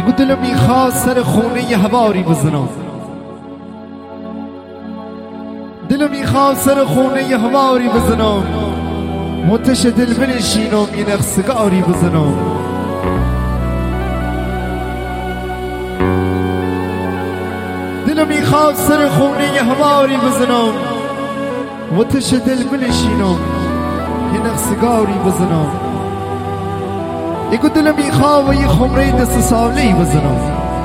میگو دلم میخواست سر خونه یه هواری بزنم، دلم میخواست سر خونه یه هواری بزنم، متش دل بنشینم یه نقصگاری بزنم. دلم میخواست سر خونه یه هواری بزنم، متش دل بنشینم یه نقصگاری بزنم. یکو دلم میخواه و یه خمره دست سالهی بزنم،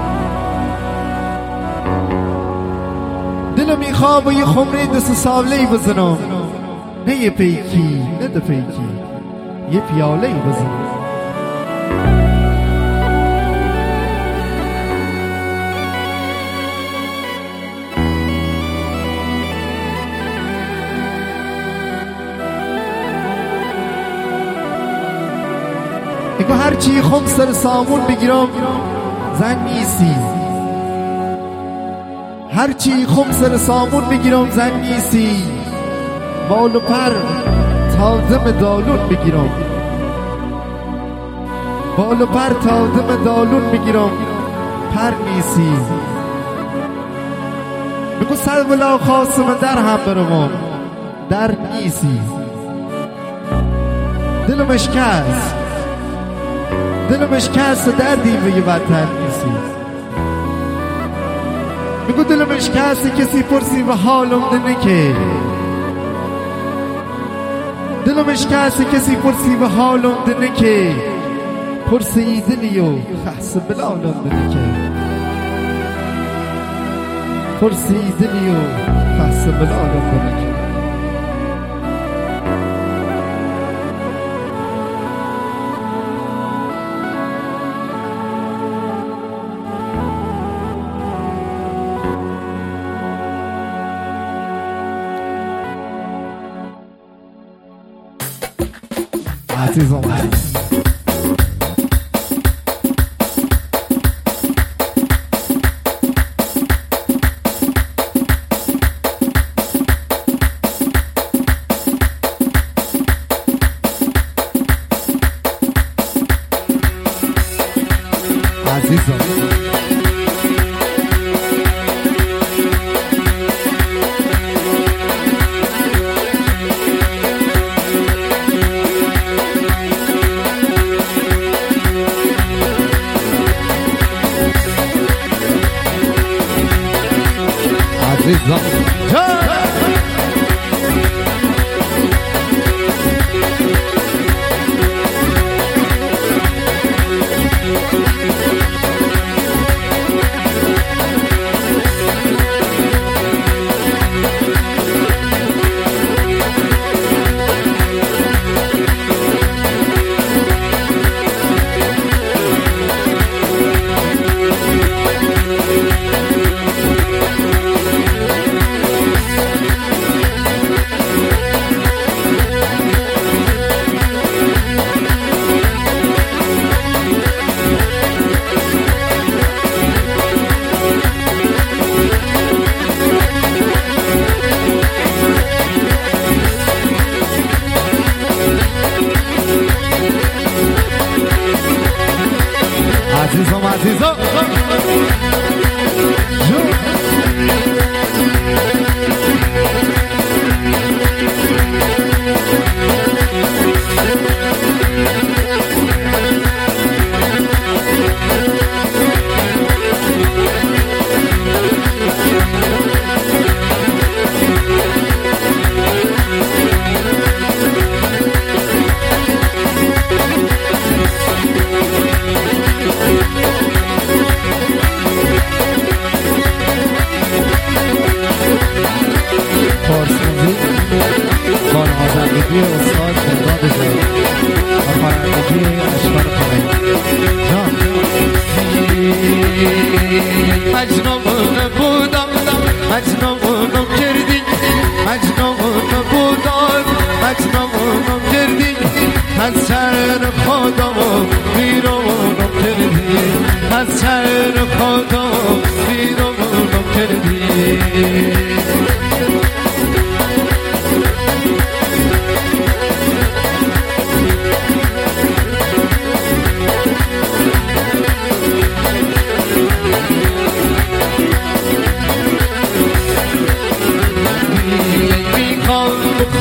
دلم میخواه و یه خمره دست سالهی بزنم، نه یه پیکی نه دو پیکی یه پیالهی بزنم. میگو هرچی خم سر سامون بگیرم زن نیستی، هرچی خم سر سامون بگیرم زن نیستی، بال و پر تا دم دالون بگیرم، بال و پر تا دم دالون بگیرم پر نیستی. میگو سر بلا خواستم در هم برم در نیستی. دلم اشکست، دلم اشکست و دردی به یه وطن نیستی. میگو دلم اشکست کسی پرسی و حالم دنه که، دلم اشکست کسی پرسی و حالم دنه که، پرسی دلی و خحص بلالم دنه که، پرسی دلی و خحص بلالم دنه که. عزیزم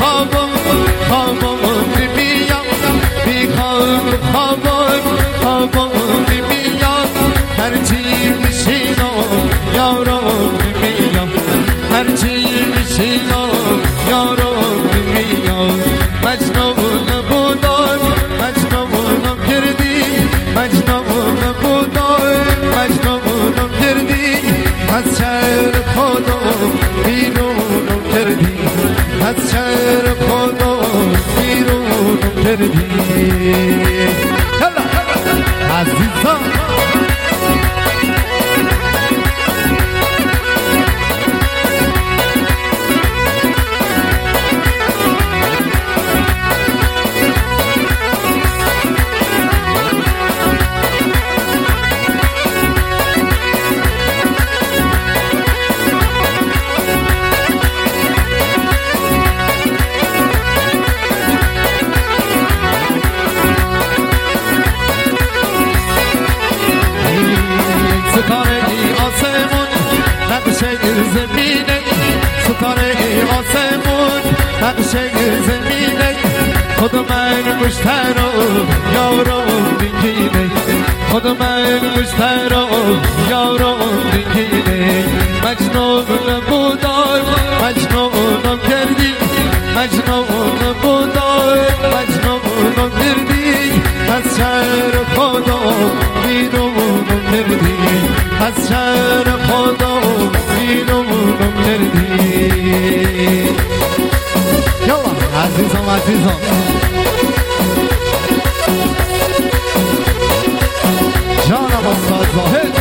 خوابم نمیاد خوابم نمیاد هرچی میشینم یارم نمیاد هرچی میشینم یارم نمیاد مجنونم بودم مجنونم کردی مجنونم بودم مجنونم کردی از شهر خودم بیرونم کردی از شهر خودم بیرونم کردی عزیزان زمینه ستاره آسمون نقشه زمینه خود من مشترم یارم دیگینه خود من مشترم یارم دیگینه مجنونم بودم مجنونم کردی مجنونم بودم مجنونم کردی از شهر خودم بیرونم کردی از شهر خودم بیرونم کردی یالا عزیزم عزیزم جانم استاد زاهد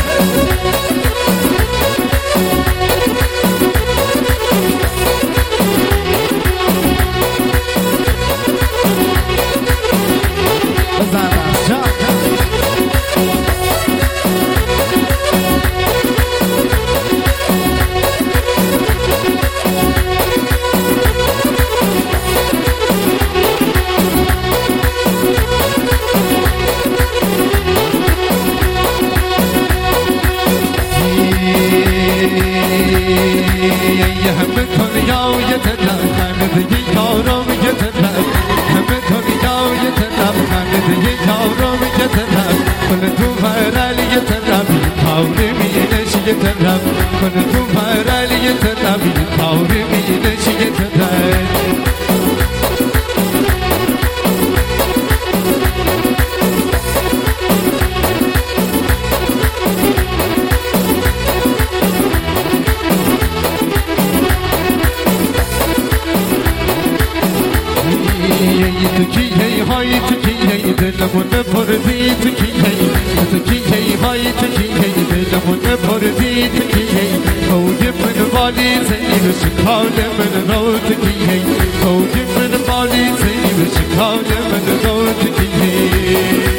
بزنم جان همه دنیا یه تنم همه دیگه یارم یه تنم همه دنیا یه تنم همه دیگه یارم یه تنم کل تو فرال یه تنم کاری مینش یه تنم کل تو فرال یه تنم کاری مینش یه تنم تکیه های تکیه دلمون پردی تکیه های تکیه دلمون پردی تکیه اوج من بالی زیر شکال من رو تکیه اوج من بالی زیر شکال من رو تکیه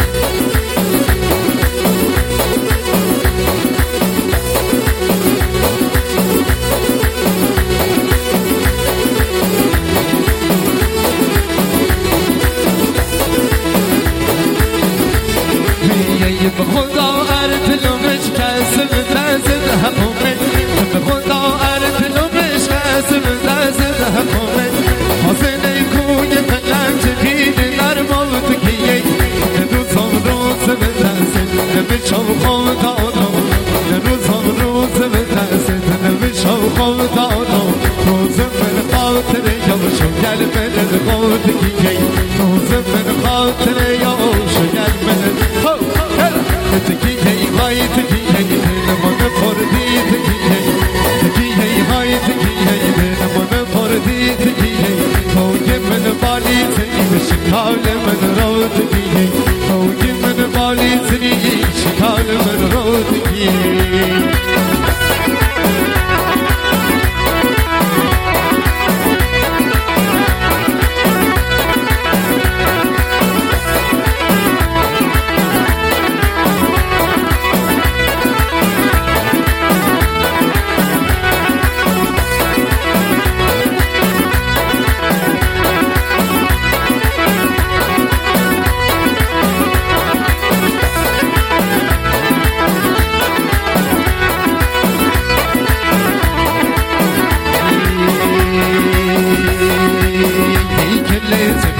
به خدا ارتلومش کسم دزد همومه به خدا ارتلومش کسم دزد همومه حسن کوی قلم چپید نرمال تکیه روزم روز به دست نمیشم خودانو روزم روز به دست نمیشم خودانو روزم من خاطر یوشو گل من خودکیه روزم من خاطر یوشو گل من تکیه های تکیه دلمون پردی تکیه های تکیه دلمون پردی تکیه توی من بالی زنی شکال من رو تکیه توی من بالی زنی شکال من رو تکیه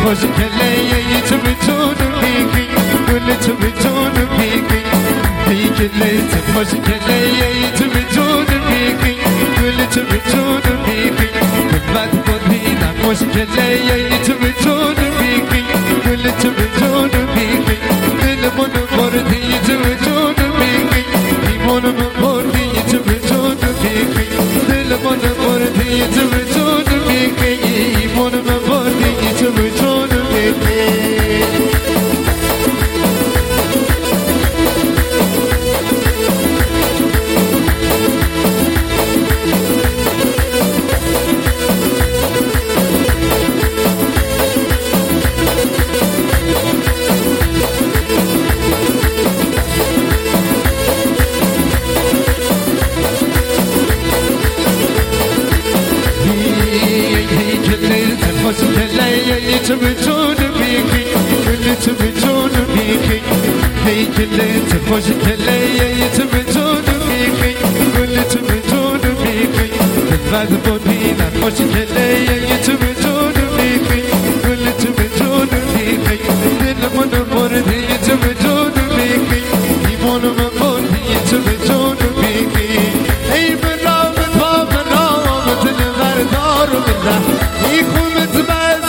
خوش کلی تو به جون میگی گل تو به جون میگی ای کلی تو خوش کلی تو به جون میگی گل تو به جون میگی بعد بودینا خوش کلی تو به جون میگی گل تو به جون میگی دل من بردی تو به جون میگی ایمان من بردی تو به جون میگی دل من بردی تو به جون میگی ایمان من بردی تو به جون میگی تو به جون میگی گل تو به جون میگی ای کلی تو خوش کلی تو به جون میگی گل تو به جون میگی بعد بودینا خوش کلی تو به جون میگی گل تو به جون میگی دل من بردی تو به جون میگی ایمان من بردی تو به جون میگی ای برام تا برام دل بردار بده ای خونت باز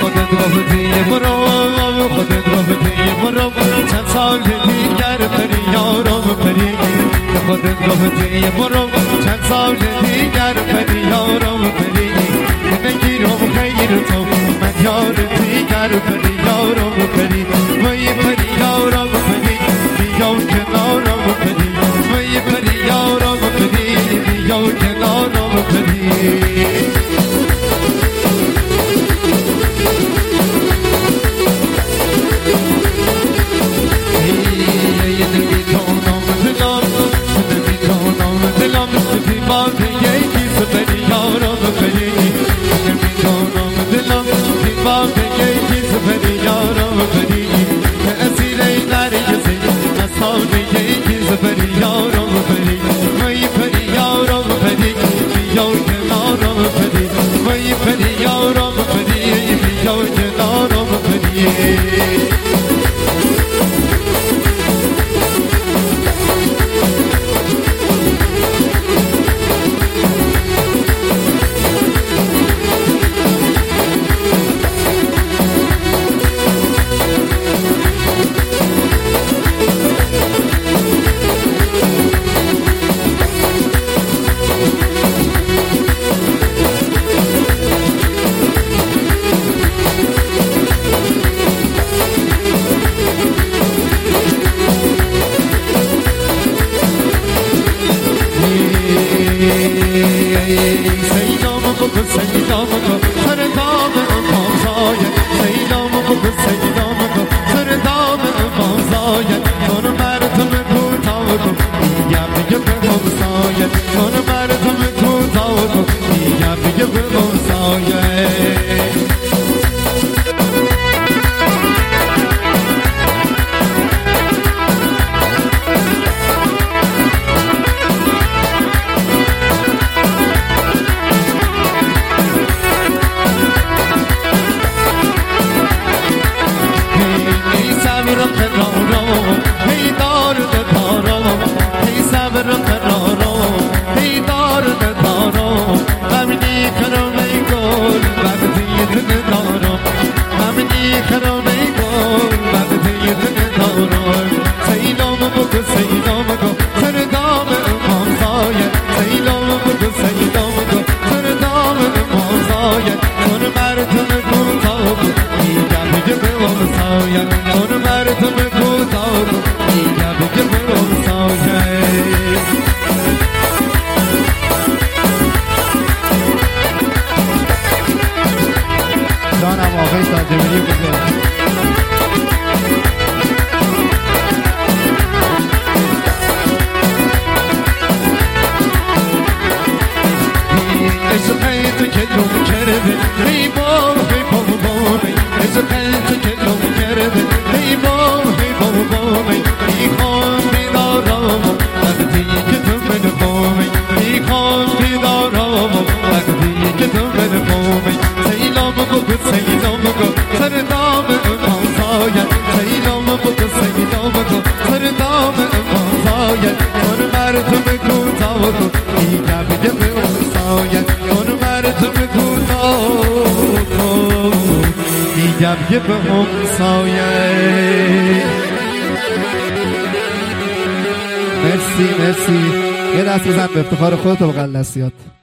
خودت گفتی برو خودت گفتی برو چند سال دیگر پری یارم پری خودت گفتی برو چند سال دیگر پری یارم پری نگیرم خیر تو من یار دیگر پری یارم پری وای پری یارم پری بیا کنارم پری وای پری یارم پری بیا کنارم پری جانم آقای تاجمری بزرگ عشقت که گم کرده ای بابا عشقت که گم کرده ای بابا میخوام بیدارم وقتی که تو من خومی میخوام بیدارم وقتی که تو من خومی سیلام بگو سر دام امام زاید سیلام بگو سر دام امام زاید من مردم کوتاه تو دیگر بگه به اون ساید من مردم کوتاه تو دیگر بگه به اون ساید. مرسی یه دست بزن به افتخار خودت و بغل دستیات.